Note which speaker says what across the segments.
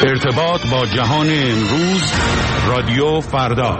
Speaker 1: ارتباط با جهان امروز، رادیو فردا.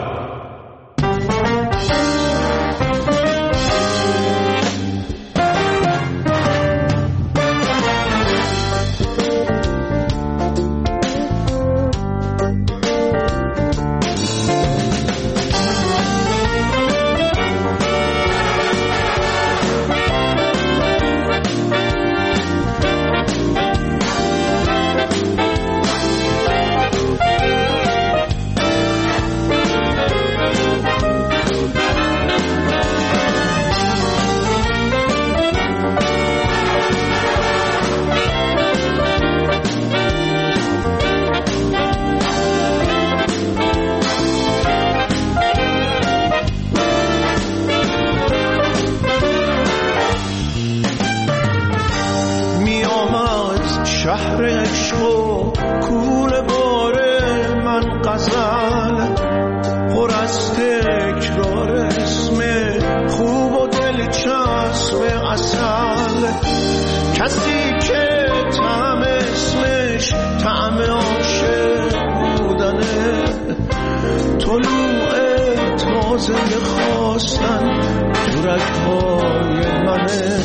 Speaker 2: شهر عشق و کوره باره من غزل پر از تکرار اسم خوب و دلچسب اصل، کسی که طعم اسمش طعم عاشق بودنه، طلوع تازه خواستن تو رگ‌های منه.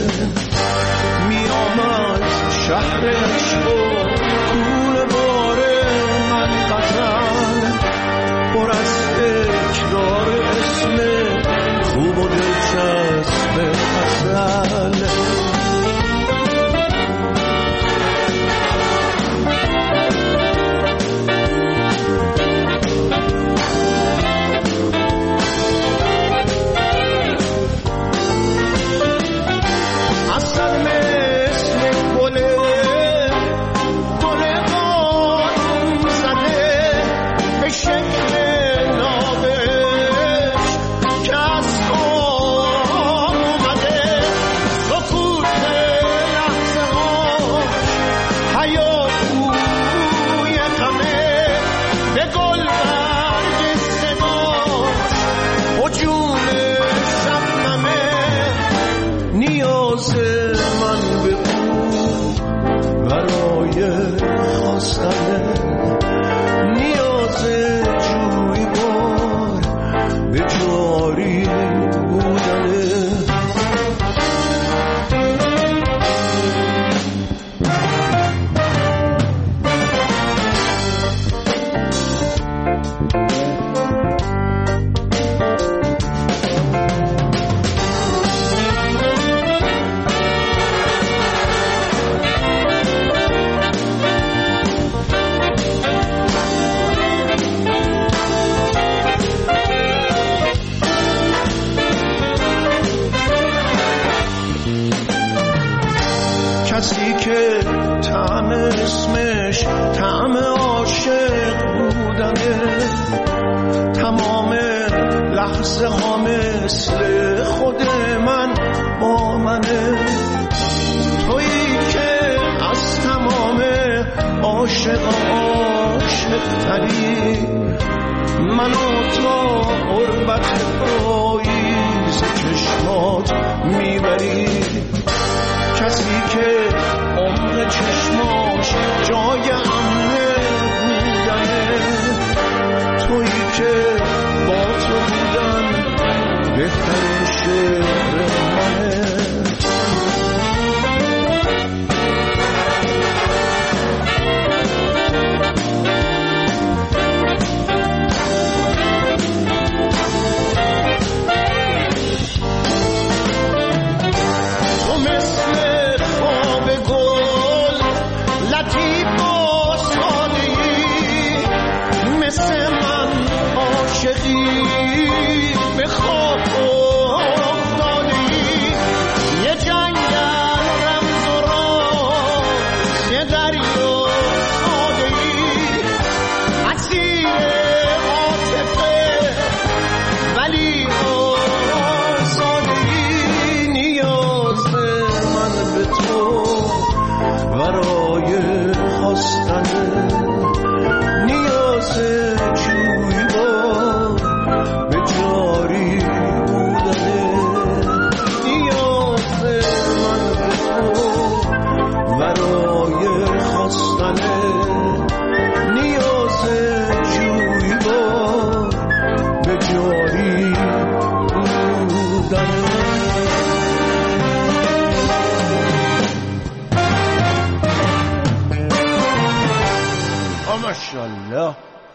Speaker 2: میام شهر عشق و کوره باره من غزل پر از تکرار اسم خوب و دلچسب اصل. کسی که طعم اسمش طعم عاشق بودنه، تمام لحظه ها مثل خود من با منه. تویی که از تمام عاشق تری، منو تا غربت پاییز چشمات میبری. کسی که عمر چشماش جای امنه بودنه، تویی که با تو بودن بهترین شعر منه. برای ماشاءالله.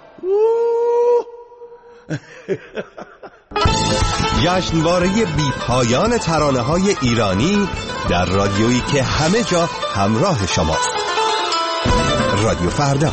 Speaker 3: جشنواره بی پایان ترانه‌های ایرانی در رادیویی که همه جا همراه شماست. رادیو فردا.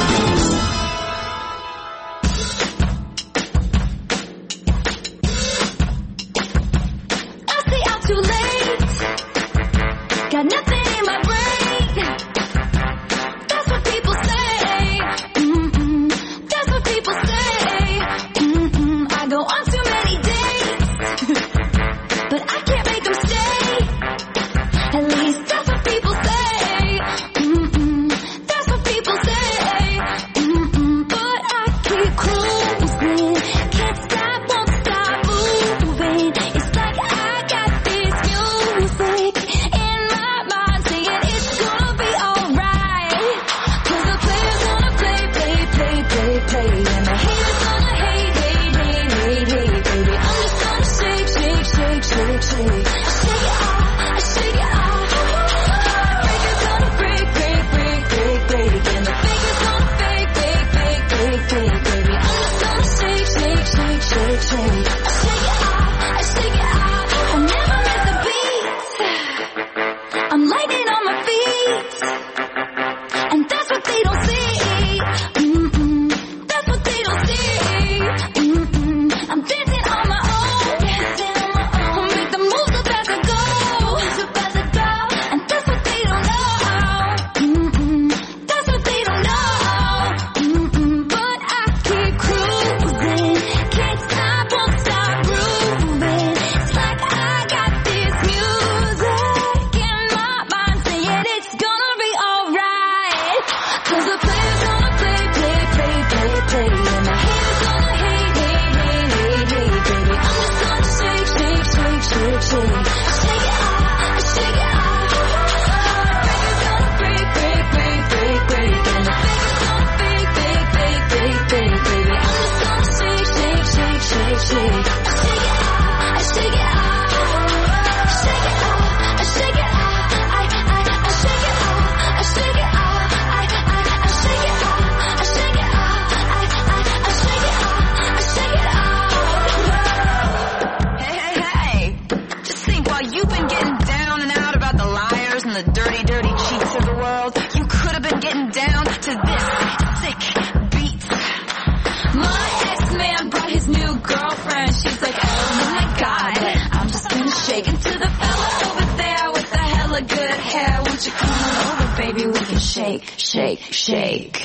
Speaker 4: Shake, shake.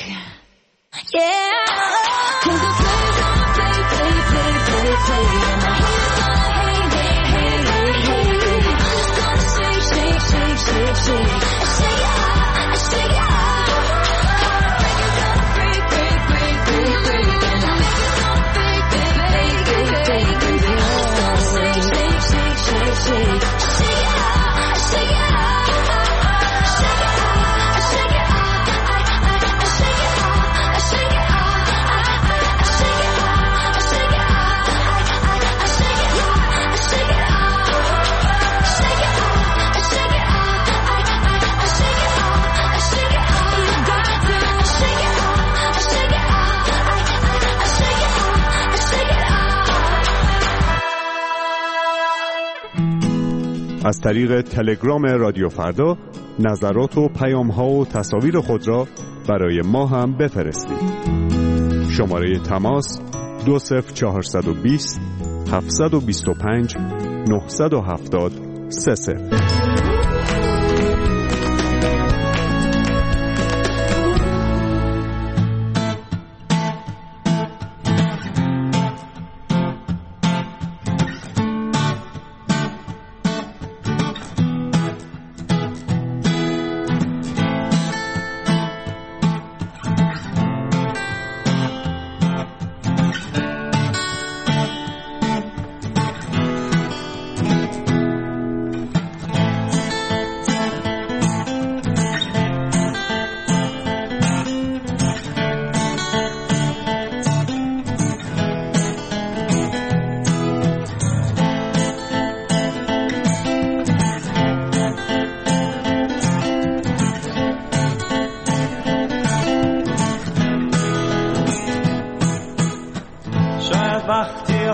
Speaker 4: Yeah. 'Cause the players gonna play, play, play, play, play. And the haters gonna hate, hate, hate, hate, hate. I'm just gonna shake, shake, shake, shake, shake. I shake it out, I shake it out. Heartbreakers gonna break, break, break, break, break. And the makers gonna fake, fake, fake, fake, fake, fake. I'm just gonna shake, shake, shake, shake, shake. I shake it out, I shake it out.
Speaker 1: از طریق تلگرام رادیو فردا نظرات و پیام‌ها و تصاویر خود را برای ما هم بفرستید. شماره تماس 20420 725 970 30.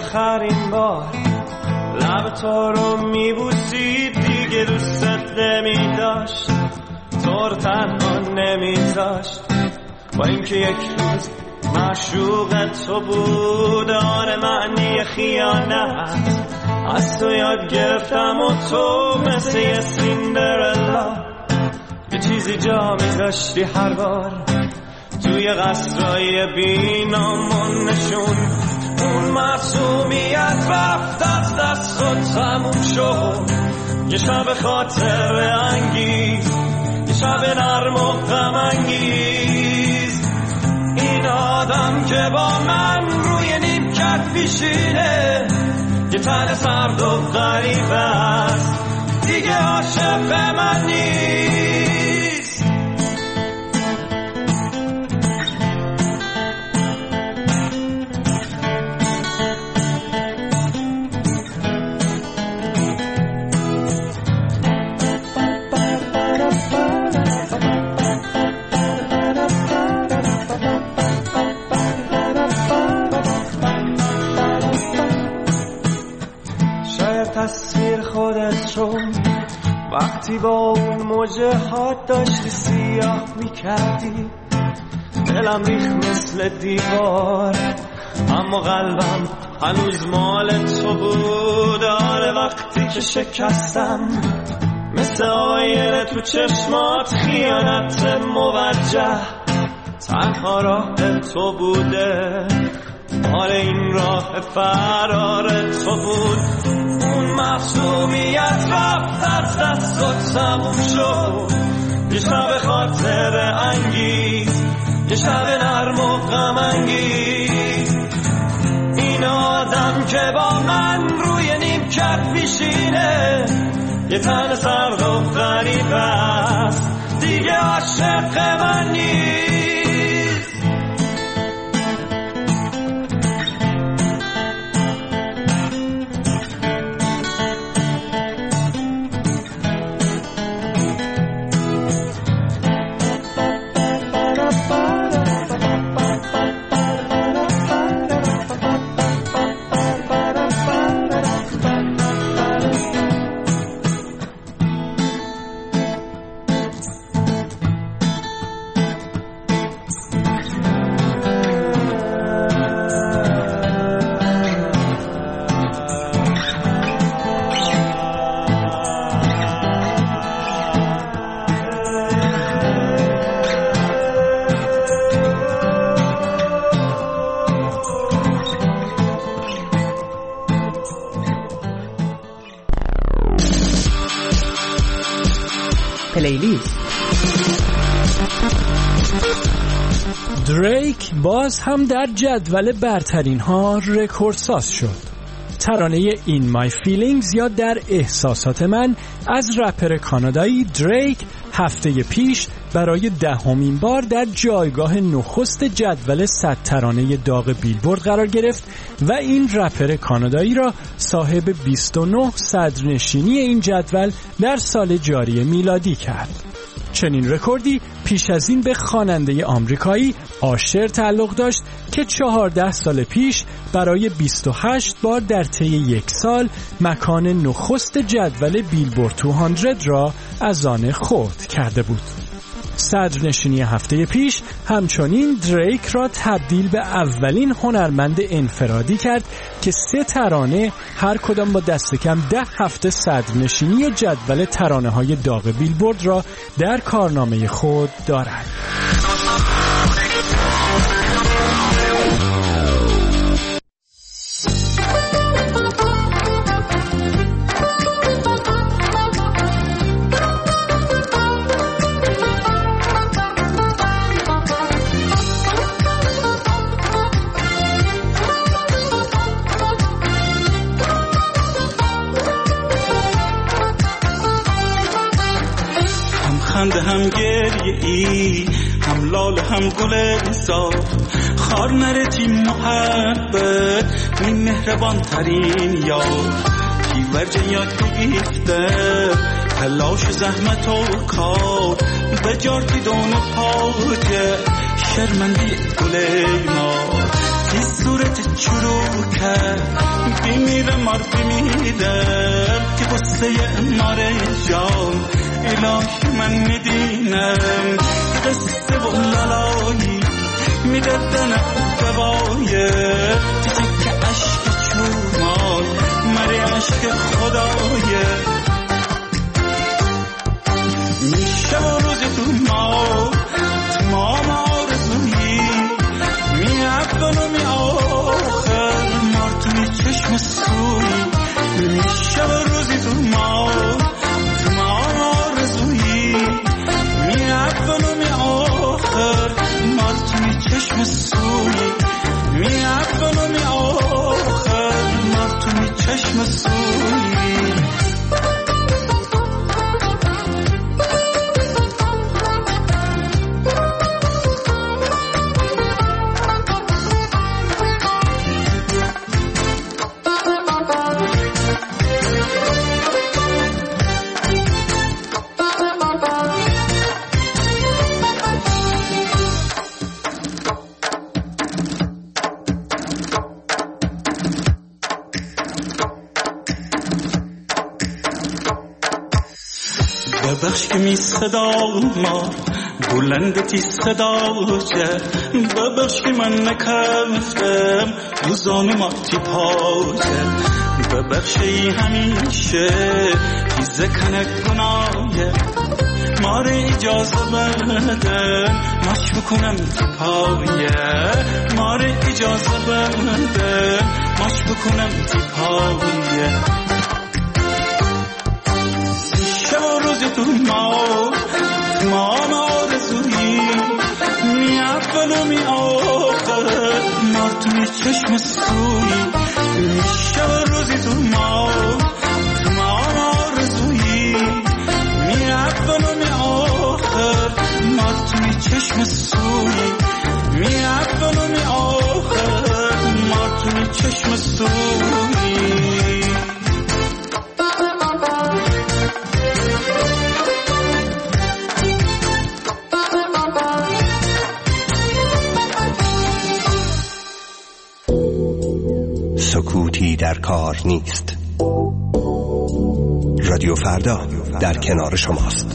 Speaker 2: آخرین بار لب تو رو میبوسید دیگه دوستت نمیداشت، تو رو تنها نمیذاشت، با اینکه یک روز معشوق تو بود. آره معنی خیانت از تو یاد گرفتم و تو مثل یه سیندرلا یه چیزی جا میذاشتی هر بار توی قصرهای بینامونشون. اون معصومیت رفت از دست و تموم شد، یه شب خاطر انگیز، یه شب نرم و غم انگیز. این آدم که با من روی نیمکت میشینه یه تن سرد و غریب است، دیگه عاشق من نیست. تصویر خودت رو وقتی با اون موجه هات داشتی سیاه میکردی، دلم ریخت مثل دیوار اما قلبم هنوز مال تو بود. آره وقتی که شکستم مثل آینه تو چشمات خیانت موجه تنها راه تو بوده. آره این راه فرار تو بود. اون معصومیت رفت از دست و تموم شد، یه شب خاطر انگیز، یه شب نرم و غم انگیز. این آدم که با من روی نیمکت میشینه یه تن سرد و غریب است، دیگه عاشق من نیست.
Speaker 5: پلیلیست.
Speaker 6: دریک باز هم در جدول برترین ها رکوردساز شد. ترانه In My Feelings یا در احساسات من از رپر کانادایی دریک هفته پیش برای 10مین بار در جایگاه نخست جدول 100 ترانه داغ بیلبورد قرار گرفت و این رپر کانادایی را صاحب 29 صدرنشینی این جدول در سال جاری میلادی کرد. چنین رکوردی پیش از این به خواننده آمریکایی آشر تعلق داشت که 14 سال پیش برای 28 بار در طی یک سال مکان نخست جدول بیلبورد 200 را از آن خود کرده بود. صدرنشینی هفته پیش همچنین دریک را تبدیل به اولین هنرمند انفرادی کرد که 3 ترانه هر کدام با دست کم 10 هفته صدرنشینی جدول ترانه‌های داغ بیلبورد را در کارنامه خود دارد.
Speaker 7: هم گریه ای هم لال هم گل صاف خار نرتی محبت می مهربان ترین یار کی ورجه یاد بگیفته تلاش زحمت و کار بجار که دون پاکه شرمندی گل ما این صورت چرو کرد بمیره مار بمیره که قصه مار جان الهی من میدینم قصه و لالایی میدردن دوایه که عشق چومان مری عشق خدایه میشه و روزی تو ما آرزویی می اول و می آخر مار توی چشم سوی میشه و روزی تو ما آرزویی می اول و می آخر مار توی چشم سوی می اول و می آخر مار توی چشم سوی ببخش که می صدا ما بلندتی صدا جه ببخش که من نکفتم روزان ما تی پاجه ببخشی همیشه چیز کنک گناهه ما رو اجازه بدن ماش بکنم تی پایه ما رو اجازه بدن ماش بکنم تی پایه تو ما آرزویی می اول و می آخر مار توی چشم سوی میشه روزی تو ما آرزویی می اول و می آخر مار توی چشم سوی می اول و می آخر مار توی چشم سوی
Speaker 3: سکوتی در کار نیست. رادیو فردا در کنار شماست.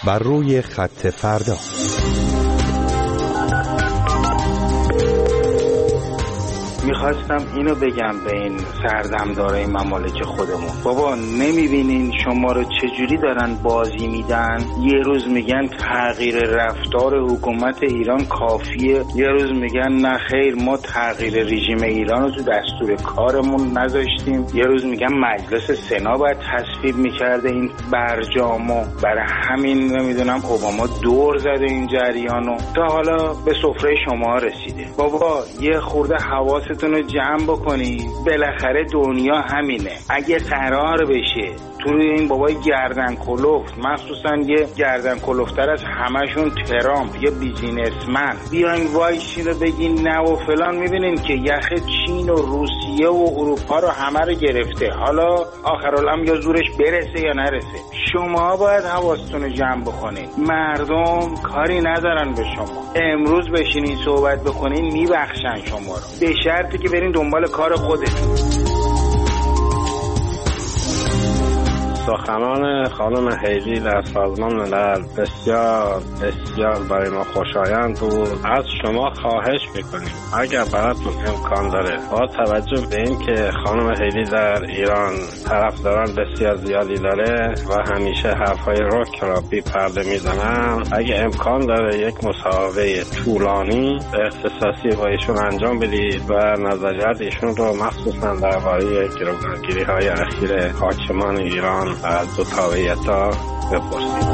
Speaker 3: و روی خط فردا.
Speaker 5: میخواستم اینو بگم به این سردمدارای ممالک خودمون، بابا نمیبینین شما رو چجوری دارن بازی میدن؟ یه روز میگن تغییر رفتار حکومت ایران کافیه، یه روز میگن نه خیر ما تغییر رژیم ایران رو تو دستور کارمون نذاشتیم، یه روز میگن مجلس سنا باید تصویب میکرده این برجامو، برای همین نمیدونم اوباما دور زده این جریانو تا حالا به سفره شما رسیده. بابا یه خورده حواستون رو جمع بکنی، بالاخره دنیا همینه. اگه قرار بشه تو روی این بابای گردن کلفت، مخصوصا یه گردن کلفتر از همشون ترامپ، یه بیزینسمن، بیاین وایسین رو بگین نه و فلان، میبینین که یخ چین و روسیه و اروپا رو همه رو گرفته. حالا آخرالامر یا زورش برسه یا نرسه، شما باید حواستون رو جمع بکنین. مردم کاری ندارن به شما. امروز بشینین صحبت بکنین میبخشن شما رو، به شرطی که برین دنبال کار خودتون.
Speaker 8: سخنان خانم هیلی در سازمان ملل بسیار بسیار برای ما خوشایند بود. از شما خواهش میکنیم اگر براتون امکان داره، با توجه به این که خانم هیلی در ایران طرفداران بسیار زیادی داره و همیشه حرفای رک را بی پرده میزنن، اگه امکان داره یک مصاحبه طولانی اختصاصی با ایشون انجام بدید و نظریات ایشون رو مخصوصا درباره گروگانگیری های اخیر حاکمان ایران از دو تابعیتا بپرسید.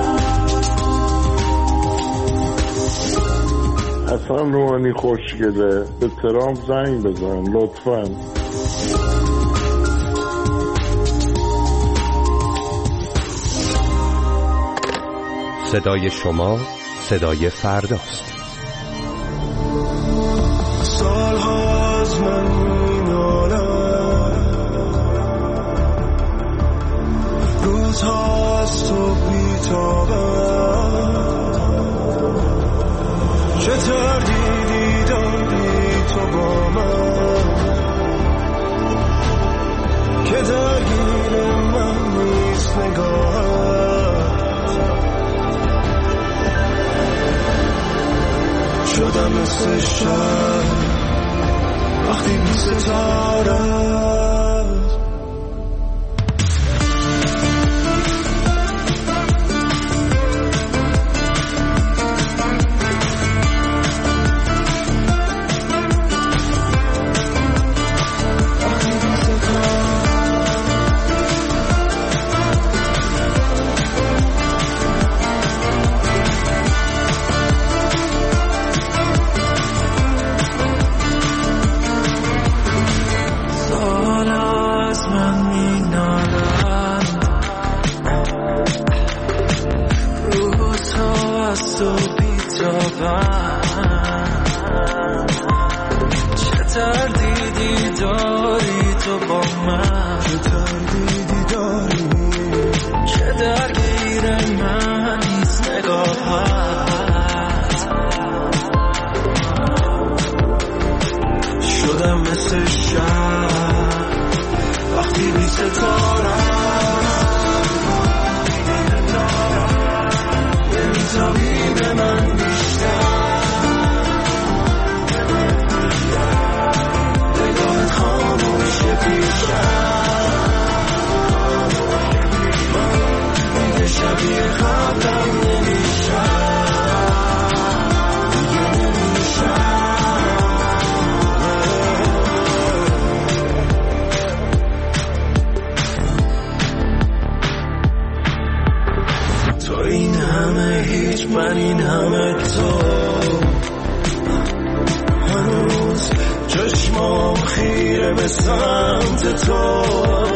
Speaker 9: حسن روحانی خوشگله، به ترامپ زنگ بزن لطفاً.
Speaker 3: صدای شما صدای فرداست.
Speaker 2: سال‌هاست من می‌نالم، روزهاست و بی‌تابم، چه تردیدی داری تو با من که درگیر من نیست نگاهت. شدم مثل شب وقتی بی ستاره من این همه تو هنوز چشمام خیره به سمت تو.